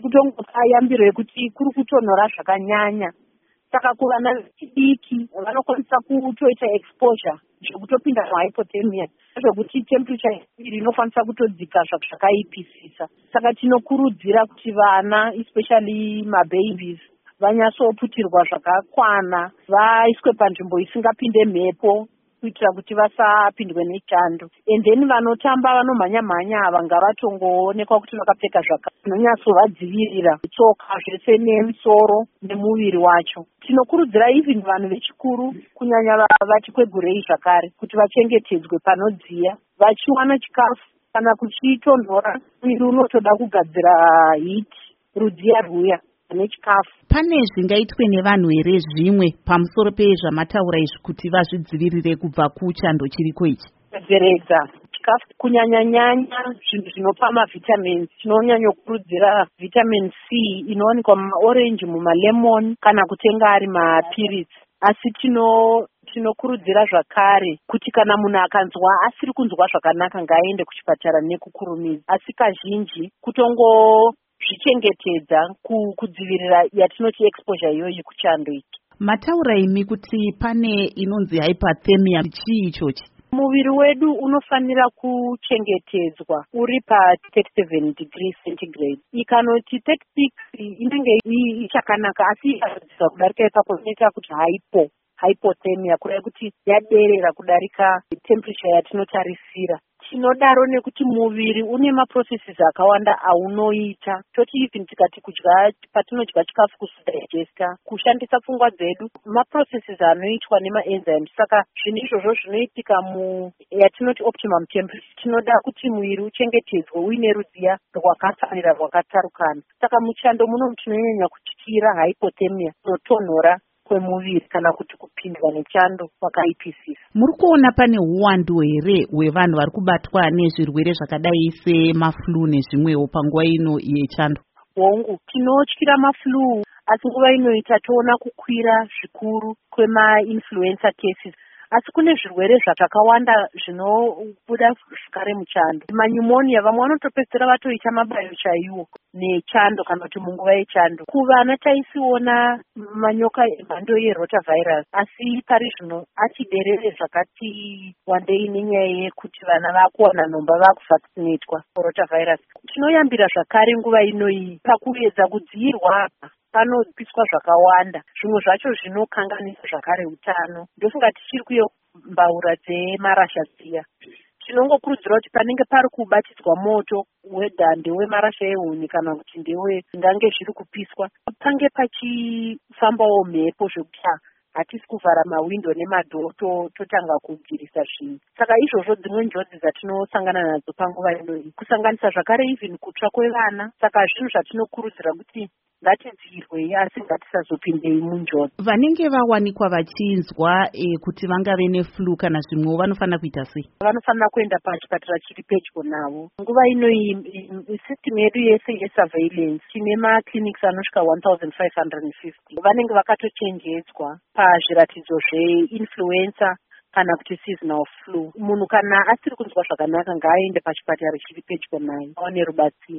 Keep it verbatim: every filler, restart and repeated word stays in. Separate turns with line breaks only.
kutongopa yambiro yekuti kuri kutonhora zvakanyanya. Saka kuvana vechidiki vanokwanisa kutoita exposure zvekutopinda muhypothermia zvekuti temperature iri inokwanisa kutodzika zvakaipisisa. Saka tinokurudzira kuti vana especially mababies vanyatsoputirwa zvakakwana, vaiswe panzvimbo isingapinde mhepo kuitira kuti vasapindwe nechando. And then vanotamba vanomhanya-mhanya ava ngavatongoonekwa kuti vakapfeka zvinonyatsovadzivirira tsoka zvese nemusoro nemuviri wacho. Tinokurudzira even vanhu vechikuru kunyanya vachikwegurei zvakare kuti vachengetedzwe panodziya, vachiwana chikafu kana kuchitonhora muviri unotoda kugadzira hiti, rudziya rwuya nechikafu.
Pane zvingaitwe nevanhu here zvimwe pamusoro pezvamataura izvi kuti vazvidzivirire kubva kuchando chiriko ichi?
Kudzeredza chikafu kunyanya-nyanya zvinhu zvinopa mavitamins. Tinonyanya kukurudzira vitamin C inowanikwa mumaorenji, mumalemon kana kutenga ari mapiritsi. Asi tino tinokurudzira zvakare kuti kana munhu akanzwa asiri kunzwa zvakanaka ngaaende kuchipatara nekukurumidza. Asi kazhinji kutongo zvichengetedza kudzivirira yatinoti exposure iyoyi kuchando iki.
Mataura imi kuti pane inonzi hypothermia, chii ichochi?
Muviri wedu unofanira kuchengetedzwa uri pa thirty-seven degrees centigrade. Ikanoti thirty-six inenge ichakanaka, asi ikazodzika kudarika ipapo inoita kuti hypo hypothermia, kureva kuti yaderera kudarika temperature yatinotarisira. Tinodaro nekuti muviri une maprocesses akawanda aunoita. Toti even tikati kudya, patinodya chikafu kudigesta, kushandisa pfungwa dzedu, maprocesses anoitwa nemaenzymes. Saka zvinhu izvozvo zvinoitika mu yatinoti optimum temperature. Tinoda kuti muviri uchengetedzwe uine rudziya rwakafanira rwakatarukana. Saka muchando muno tinonyanya kutyira hypothermia, kutonhora kwemuviri kana kuti kupindwa nechando kwakaipisisa.
Muri kuona pane uwandu here hwevanhu vari kubatwa nezvirwere zvakadai semaflu nezvimwewo panguva ino yechando?
Hongu, tinotyira maflu, asi nguva inoita toona kukwira zvikuru kwema-influenza cases. Asi kune zvirwere zvakawanda zvinobuda zvakare muchando. Manyumonia, vamwe vanotopedzera vatoita mabayo chaiwo nechando kana kuti munguva yechando. Kuvana taisiona manyoka emhando yerotavirus, asi pari zvino atiderere zvakati wandei nenyaya yekuti vana vakuwana nhomba vakuvaccinatwa rotavirus. Tinoyambira zvakare nguva inoyi pakuedza kudzivirwa panopiswa zvakawanda, zvimwe zvacho zvinokanganisa zvakare utano. Ndofunga tichiri kuyombaura dzemarasha dziya. Tinongokurudzira kuti panenge pari kubatidzwa moto, wedha ndewemarasha ehuni kana kuti ndewe ngange zviri kupiswa, pange pachifambawo mhepo zvekuti hatisi kuvhara mawindo nemadhoo totanga kugirisa zvinhu. Saka izvozvo dzimwe njodzi dzatinosangana nadzo panguva inoyi, kusanganisa zvakare even kutsva kwevana. Saka zvinhu zvatinokurudzira kuti ngatidzivirwe asi ngatisazopindei munjodzi.
Vanenge vawanikwa vachinzwa e, kuti vangave neflu kana zvimwewo vanofanira kuita sei?
Vanofanira kuenda pachipatara chiri pedyo navo. Nguva inoyi system yedu yese yesurveillance tine maclinics anosvika one thousand five hundred fifty. Vanenge vakatochenjedzwa pazviratidzo zveinfluenza kana kuti seasonal flu. Munhu kana asiri kunzwa zvakanaka ngaaende pachipatara chiri pedyo naye aone rubatsiro.